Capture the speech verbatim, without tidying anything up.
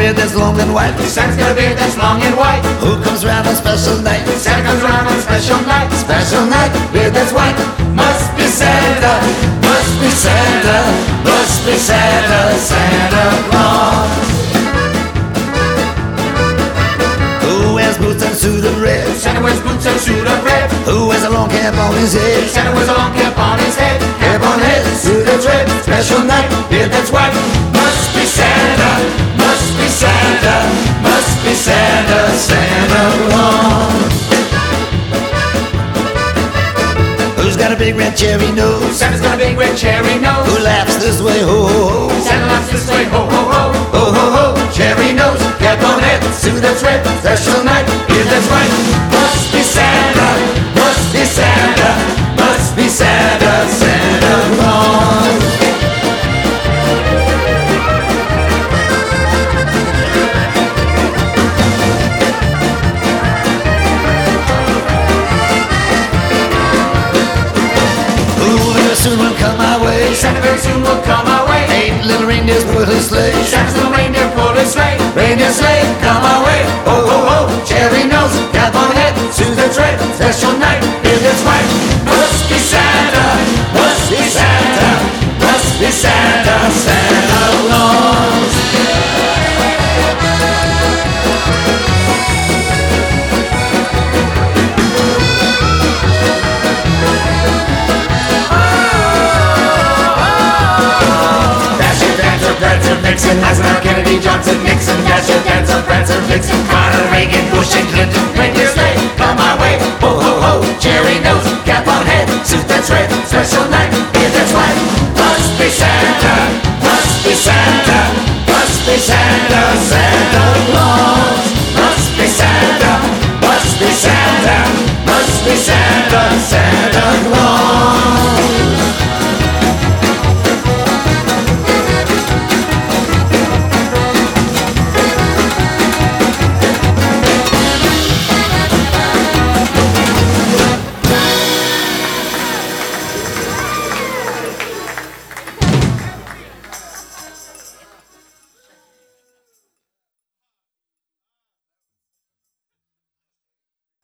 beard that's long and white. Santa's got a beard that's long and white. Who comes round on special night? Santa comes around on a special night. Special night, beard that's white. Must be Santa, Must be Santa, must be Santa, Santa Claus. Who wears boots and suit of red? Santa wears boots and suit of red. Who wears a long cap on his head? Santa wears a long cap on his head. Cap on head, suit that's red. Special night, beard that's white. Must be Santa, Must be Santa, must be Santa, Santa Claus. Who's got a big red cherry nose? Santa's got a big red cherry nose. Who laughs this way, ho ho ho? Santa laughs this way, ho ho ho. Ho ho ho, cherry nose, cap on head, suit that's red. Special night, beard that's white. Must be Santa, must be Santa, must be Santa, Santa Claus. Soon will come my way. Santa very soon will come our way. Eight little reindeers pull his sleigh. Santa's little reindeer pull his sleigh. Reindeer sleigh, come our way. Ho ho ho, cherry nose, cap on head, suit that's red. Special night, beard that's white. Must be Santa, must be Santa, must be Santa, Santa Claus. Dasher, Dancer, Prancer, Vixen, Eisenhower, Kennedy, Johnson, Nixon, Dasher,